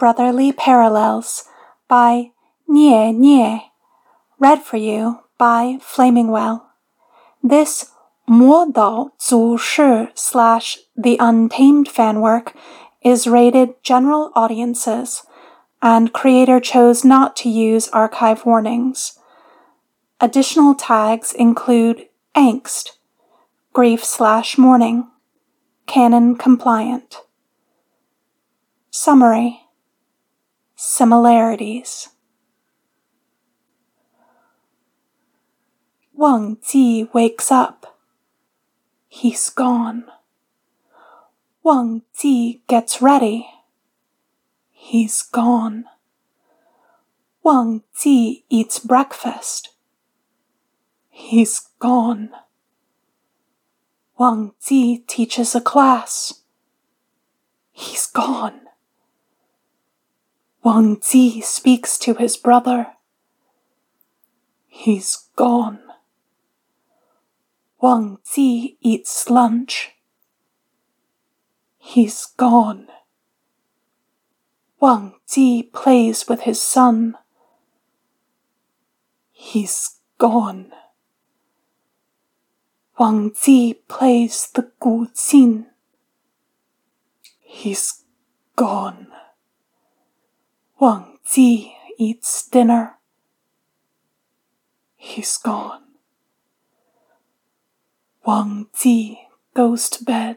Brotherly Parallels by Nie Nie. Read for you by Flamingwell. This 魔导祖师/ The Untamed fan work is rated general audiences, and creator chose not to use archive warnings. Additional tags include angst, grief/mourning, canon compliant. Summary. Similarities. Wang Ji wakes up. He's gone. Wang Ji gets ready. He's gone. Wang Ji eats breakfast. He's gone. Wang Ji teaches a class. He's gone. Wang Ji speaks to his brother. He's gone. Wang Ji eats lunch. He's gone. Wang Ji plays with his son. He's gone. Wang Ji plays the guqin. He's gone. Wang Ji eats dinner. He's gone. Wang Ji goes to bed.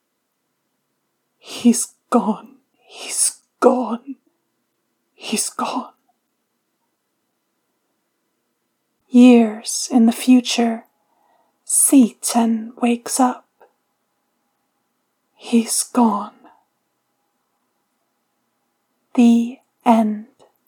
He's gone. He's gone. He's gone. Years in the future, Si Chen wakes up. He's gone. The end.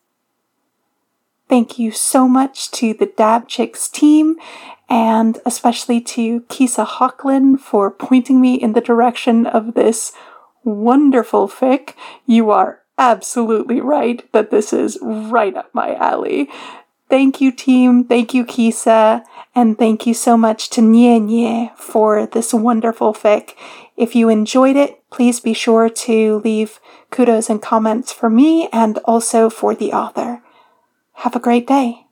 Thank you so much to the Dab Chicks team, and especially to Kisa Hocklin for pointing me in the direction of this wonderful fic. You are absolutely right that this is right up my alley. Thank you, team. Thank you, Kisa. And thank you so much to Nie Nie for this wonderful fic. If you enjoyed it, please be sure to leave kudos and comments for me and also for the author. Have a great day.